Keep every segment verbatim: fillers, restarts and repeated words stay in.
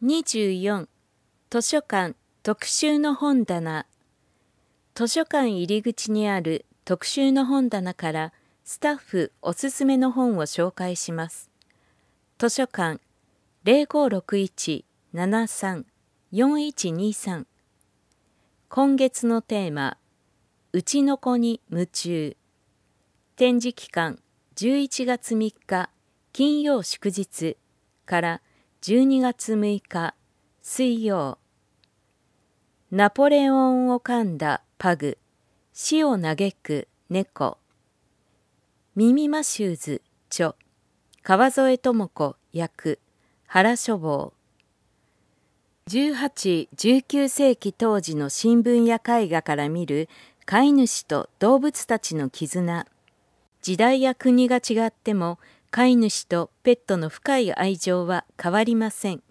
にじゅうよん図書館特集の本棚。図書館入り口にある特集の本棚からスタッフおすすめの本を紹介します。図書館 ゼロごろくいち ななさん よんいちにさん。今月のテーマ、うちの子に夢中。展示期間じゅういちがつみっか金曜祝日からじゅうにがつむいか水曜。ナポレオンを噛んだパグ、死を嘆く猫。ミミマシューズ著、川添智子役、原書房。じゅうはち、じゅうきゅうせいき当時の新聞や絵画から見る飼い主と動物たちの絆。時代や国が違っても飼い主とペットの深い愛情は変わりません。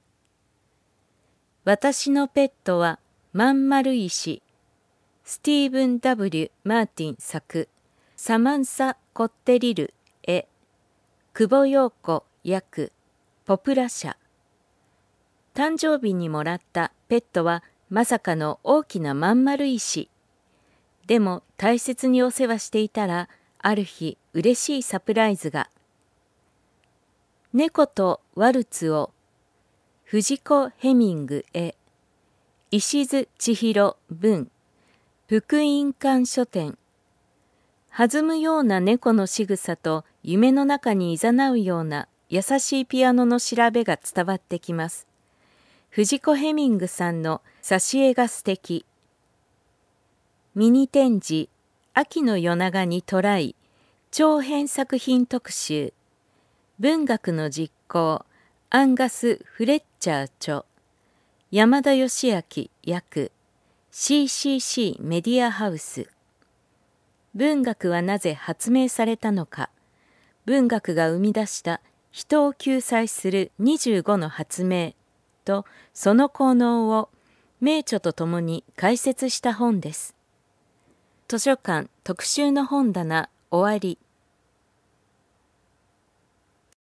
私のペットはまんまる石。スティーブン・ダブリュー マーティン作、サマンサ・コッテリル絵、久保陽子役、ポプラ社。誕生日にもらったペットはまさかの大きなまんまる石。でも大切にお世話していたら、ある日嬉しいサプライズが。猫とワルツを、藤子ヘミング絵、石津千尋文、福音館書店。弾むような猫の仕草と夢の中にいざなうような優しいピアノの調べが伝わってきます。藤子ヘミングさんの挿絵が素敵。ミニ展示、秋の夜長にトライ、長編作品特集。文学の実行、アンガス・フレッチャー著、山田義明役、シーシーシー メディアハウス。文学はなぜ発明されたのか。文学が生み出した人を救済するにじゅうごの発明とその効能を名著とともに解説した本です。図書館特集の本棚終わり。